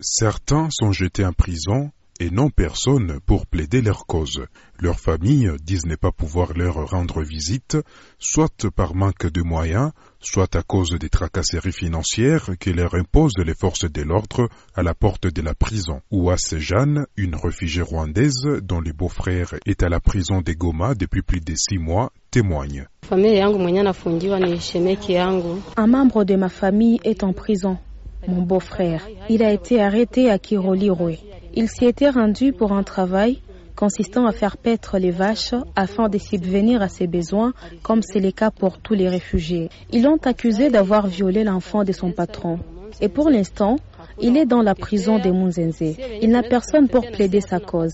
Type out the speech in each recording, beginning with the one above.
Certains sont jetés en prison et n'ont personne pour plaider leur cause. Leurs familles disent ne pas pouvoir leur rendre visite, soit par manque de moyens, soit à cause des tracasseries financières que leur imposent les forces de l'ordre à la porte de la prison. Ouasse Jeanne, une réfugiée rwandaise dont le beau-frère est à la prison de Goma depuis plus de 6 mois, témoigne. Un membre de ma famille est en prison. Mon beau-frère, il a été arrêté à Kirolirwe. Il s'y était rendu pour un travail consistant à faire paître les vaches afin de subvenir à ses besoins, comme c'est le cas pour tous les réfugiés. Ils l'ont accusé d'avoir violé l'enfant de son patron. Et pour l'instant, il est dans la prison de Munzenze. Il n'a personne pour plaider sa cause.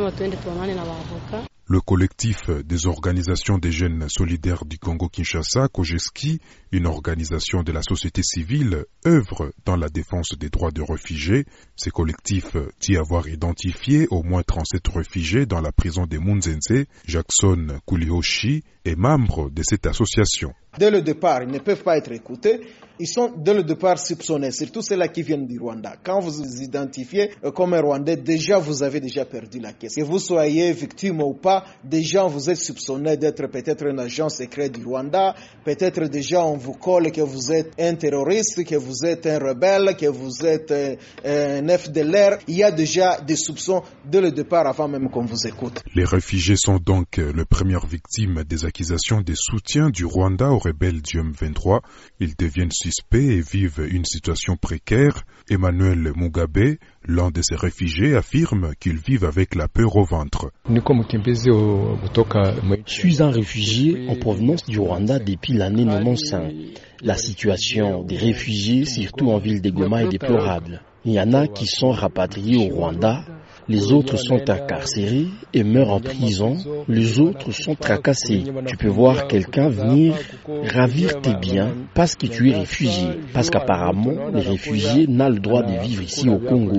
Le collectif des organisations des jeunes solidaires du Congo-Kinshasa, Kojeski, une organisation de la société civile, œuvre dans la défense des droits de réfugiés. Ces collectifs dit avoir identifié au moins 37 réfugiés dans la prison de Munzenze. Jackson Kulihoshi est membre de cette association. Dès le départ, ils ne peuvent pas être écoutés. Ils sont dès le départ soupçonnés, surtout ceux-là qui viennent du Rwanda. Quand vous vous identifiez comme un Rwandais, déjà vous avez déjà perdu la caisse. Que vous soyez victime ou pas, déjà vous êtes soupçonné d'être peut-être un agent secret du Rwanda. Peut-être déjà on vous colle que vous êtes un terroriste, que vous êtes un rebelle, que vous êtes un FDLR. Il y a déjà des soupçons dès le départ avant même qu'on vous écoute. Les réfugiés sont donc les premières victimes des accusations de soutien du Rwanda aux rebelles du M23. Ils deviennent suspects et vivent une situation précaire. Emmanuel Mugabe, l'un de ces réfugiés, affirme qu'ils vivent avec la peur au ventre. Je suis un réfugié en provenance du Rwanda depuis l'année 95. La situation des réfugiés, surtout en ville de Goma, est déplorable. Il y en a qui sont rapatriés au Rwanda. Les autres sont incarcérés et meurent en prison. Les autres sont tracassés. Tu peux voir quelqu'un venir ravir tes biens parce que tu es réfugié. Parce qu'apparemment, les réfugiés n'ont le droit de vivre ici au Congo.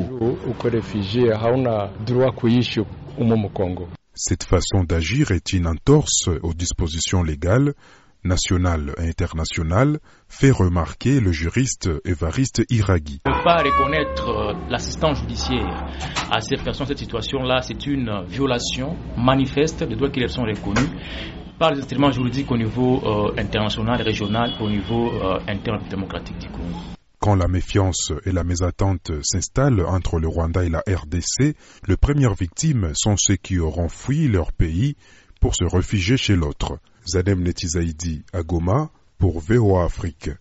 Cette façon d'agir est une entorse aux dispositions légales nationale et internationale, fait remarquer le juriste Évariste Iraghi. Ne pas reconnaître l'assistance judiciaire à ces personnes, cette situation-là, c'est une violation manifeste des droits qui leur sont reconnus par les instruments juridiques au niveau international, régional, au niveau interne démocratique du Congo. Quand la méfiance et la mésattente s'installent entre le Rwanda et la RDC, les premières victimes sont ceux qui auront fui leur pays pour se réfugier chez l'autre. Zadem Netizaidi à Goma pour VOA Afrique.